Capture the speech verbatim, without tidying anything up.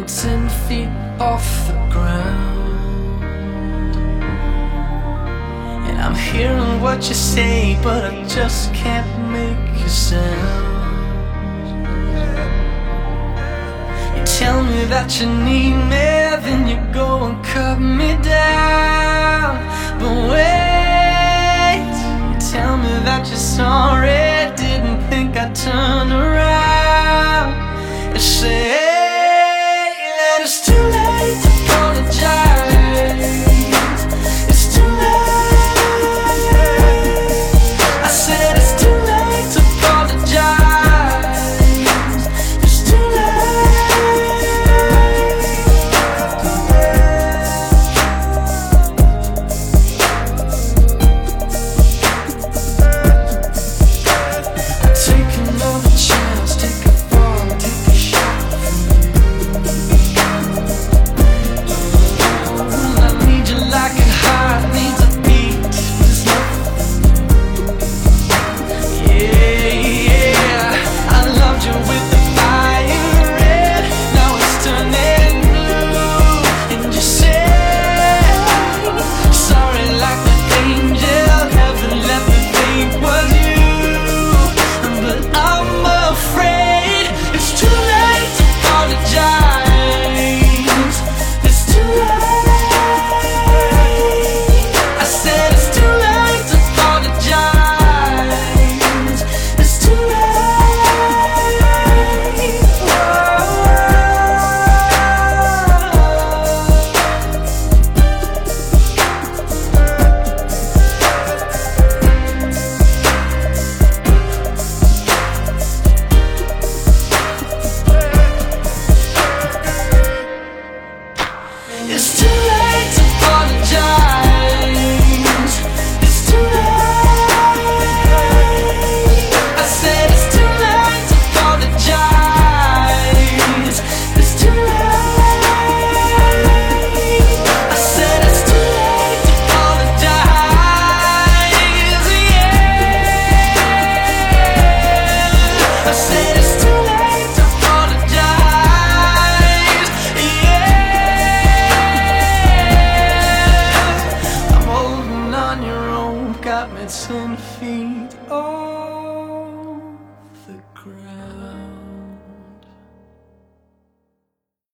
ten feet off the ground, and I'm hearing what you say, but I just can't make a sound. You tell me that you need me, then you go and cut me down. But wait, you tell me that you're sorry, didn't think I'd turn around.